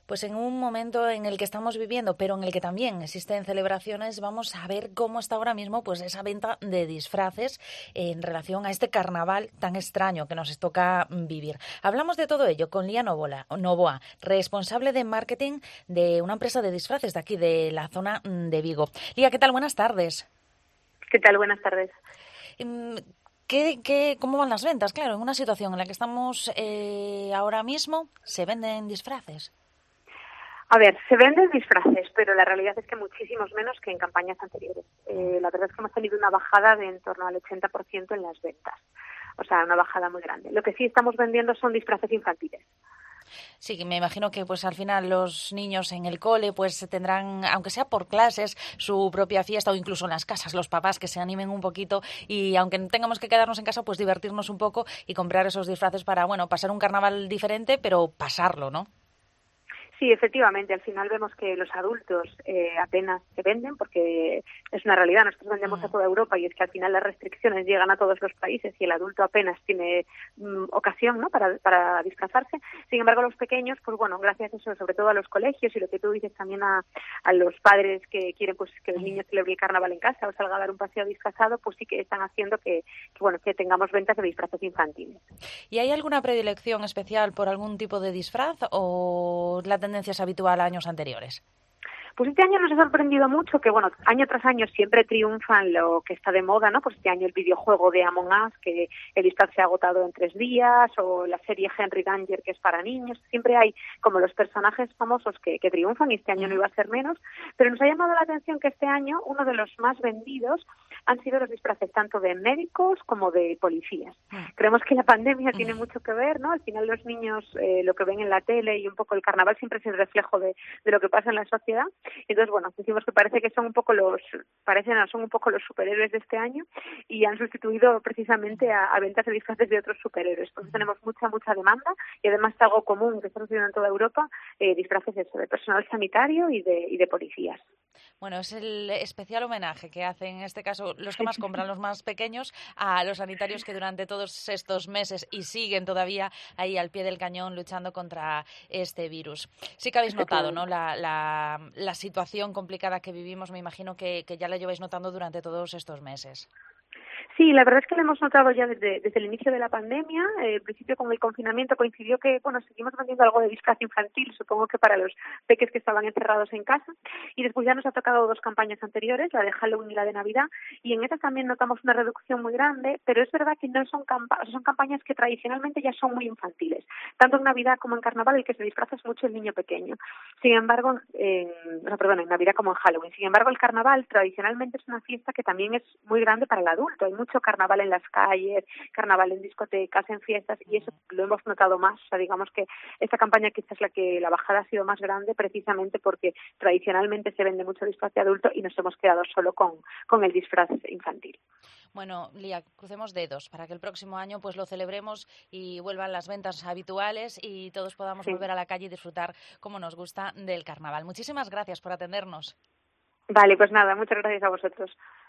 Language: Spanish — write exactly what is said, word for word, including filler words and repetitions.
Pues en un momento en el que estamos viviendo, pero en el que también existen celebraciones, vamos a ver cómo está ahora mismo pues esa venta de disfraces en relación a este carnaval tan extraño que nos toca vivir. Hablamos de todo ello con Lía Novoa, Novoa, responsable de marketing de una empresa de disfraces de aquí, de la zona de Vigo. Lía, ¿qué tal? Buenas tardes. ¿Qué tal? Buenas tardes. ¿Qué, qué, ¿Cómo van las ventas? Claro, en una situación en la que estamos eh, ahora mismo, ¿se venden disfraces? A ver, se venden disfraces, pero la realidad es que muchísimos menos que en campañas anteriores. Eh, la verdad es que hemos tenido una bajada de en torno al ochenta por ciento en las ventas. O sea, una bajada muy grande. Lo que sí estamos vendiendo son disfraces infantiles. Sí, que me imagino que pues al final los niños en el cole pues tendrán, aunque sea por clases, su propia fiesta, o incluso en las casas, los papás que se animen un poquito y aunque tengamos que quedarnos en casa, pues divertirnos un poco y comprar esos disfraces para, bueno, pasar un carnaval diferente, pero pasarlo, ¿no? Sí, efectivamente, al final vemos que los adultos eh, apenas se venden porque es una realidad, nosotros vendemos a Mm. toda Europa y es que al final las restricciones llegan a todos los países y el adulto apenas tiene mm, ocasión, ¿no?, para, para disfrazarse. Sin embargo, los pequeños, pues bueno, gracias a eso, sobre todo a los colegios y lo que tú dices también a, a los padres que quieren pues que el niño celebre el carnaval en casa o salga a dar un paseo disfrazado, pues sí que están haciendo que, que bueno, que tengamos ventas de disfraces infantiles. ¿Y hay alguna predilección especial por algún tipo de disfraz o la tendencia es habitual a años anteriores? Pues este año nos ha sorprendido mucho que, bueno, año tras año siempre triunfan lo que está de moda, ¿no? Pues este año el videojuego de Among Us, que el disfraz se ha agotado en tres días, o la serie Henry Danger, que es para niños. Siempre hay como los personajes famosos que, que triunfan y este año no Uh-huh. iba a ser menos. Pero nos ha llamado la atención que este año uno de los más vendidos han sido los disfraces tanto de médicos como de policías. Uh-huh. Creemos que la pandemia tiene mucho que ver, ¿no? Al final los niños eh, lo que ven en la tele y un poco el carnaval siempre es el reflejo de, de lo que pasa en la sociedad. Entonces, bueno, decimos que parece que son un poco los, parecen, son un poco los superhéroes de este año y han sustituido precisamente a, a ventas de disfraces de otros superhéroes. Por eso tenemos mucha, mucha demanda y además es algo común que está sucediendo en toda Europa, eh, disfraces eso, de personal sanitario y de, y de policías. Bueno, es el especial homenaje que hacen, en este caso, los que más compran, los más pequeños, a los sanitarios que durante todos estos meses y siguen todavía ahí al pie del cañón luchando contra este virus. Sí que habéis notado, ¿no?, la, la, la situación complicada que vivimos, me imagino que, que ya la lleváis notando durante todos estos meses. Sí, la verdad es que lo hemos notado ya desde, desde el inicio de la pandemia. Eh, al principio con el confinamiento coincidió que, bueno, seguimos vendiendo algo de disfraz infantil, supongo que para los peques que estaban encerrados en casa. Y después ya nos ha tocado dos campañas anteriores, la de Halloween y la de Navidad, y en esas también notamos una reducción muy grande, pero es verdad que no son, campa- son campañas que tradicionalmente ya son muy infantiles. Tanto en Navidad como en Carnaval el que se disfraza es mucho el niño pequeño. Sin embargo, en, no, perdón, en Navidad como en Halloween. Sin embargo, el Carnaval tradicionalmente es una fiesta que también es muy grande para el adulto. Hay mucho carnaval en las calles, carnaval en discotecas, en fiestas, y eso lo hemos notado más. O sea, digamos que esta campaña quizás es la que la bajada ha sido más grande precisamente porque tradicionalmente se vende mucho disfraz de adulto y nos hemos quedado solo con, con el disfraz infantil. Bueno, Lía, crucemos dedos para que el próximo año pues lo celebremos y vuelvan las ventas habituales y todos podamos Sí. volver a la calle y disfrutar como nos gusta del carnaval. Muchísimas gracias por atendernos. Vale, pues nada, muchas gracias a vosotros.